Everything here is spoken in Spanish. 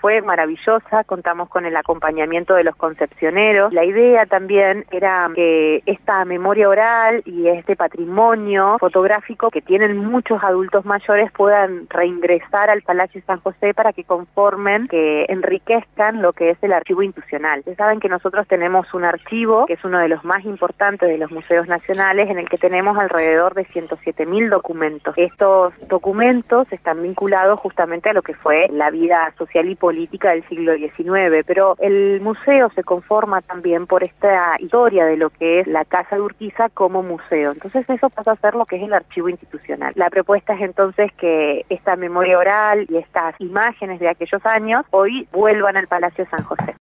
fue maravillosa, contamos con el acompañamiento de los concepcioneros. La idea también era que esta memoria oral y este patrimonio fotográfico que tienen muchos adultos mayores puedan reingresar al Palacio San José para que conformen, que enriquezcan lo que es el archivo institucional. Ustedes saben que nosotros tenemos un archivo que es uno de los más importantes de los museos nacionales, en el que tenemos alrededor de 107.000 documentos. Estos documentos están vinculados justamente a lo que fue la vida social y política del siglo XIX, pero el museo se conforma también por esta historia de lo que es la Casa de Urquiza como museo. Entonces eso pasa a ser lo que es el archivo institucional. La propuesta es entonces que esta memoria oral y estas imágenes de aquellos años hoy vuelvan al Palacio San José.